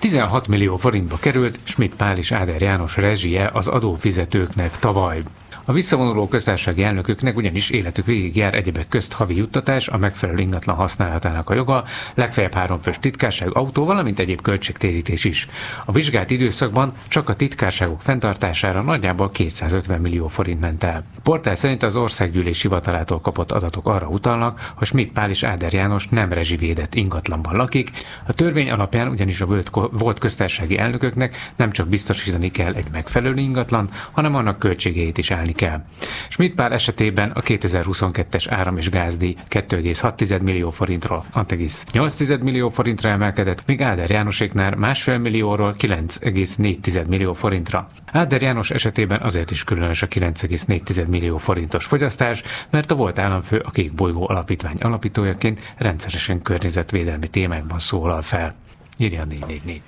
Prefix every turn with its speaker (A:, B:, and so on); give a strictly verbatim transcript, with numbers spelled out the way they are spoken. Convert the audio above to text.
A: tizenhat millió forintba került Schmidt Pál és Áder János rezsie az adófizetőknek tavaly. A visszavonuló köztársasági elnököknek ugyanis életük végig jár egyebek közt havi juttatás, a megfelelő ingatlan használatának a joga, legfeljebb háromfős titkárság, autó, valamint egyéb költségtérítés is. A vizsgált időszakban csak a titkárságok fenntartására nagyjából kétszázötven millió forint ment el. A portál szerint az Országgyűlés hivatalától kapott adatok arra utalnak, hogy Schmidt Pál és Áder János nem rezsivédett ingatlanban lakik. A törvény alapján ugyanis a volt köztársasági elnököknek nem csak biztosítani kell egy megfelelő ingatlan, hanem annak költségeit is állni kell. Schmidt Pál esetében a kétezer-huszonkettes áram- és gázdíj két egész hat millió forintról hat egész nyolc millió forintra emelkedett, míg Áder Jánoséknál másfél millióról kilenc egész négy millió forintra. Áder János esetében azért is különös a kilenc egész négy millió forintos fogyasztás, mert a volt államfő a Kék Bolygó Alapítvány alapítójaként rendszeresen környezetvédelmi témákban szólal fel. Írja négy négy négy.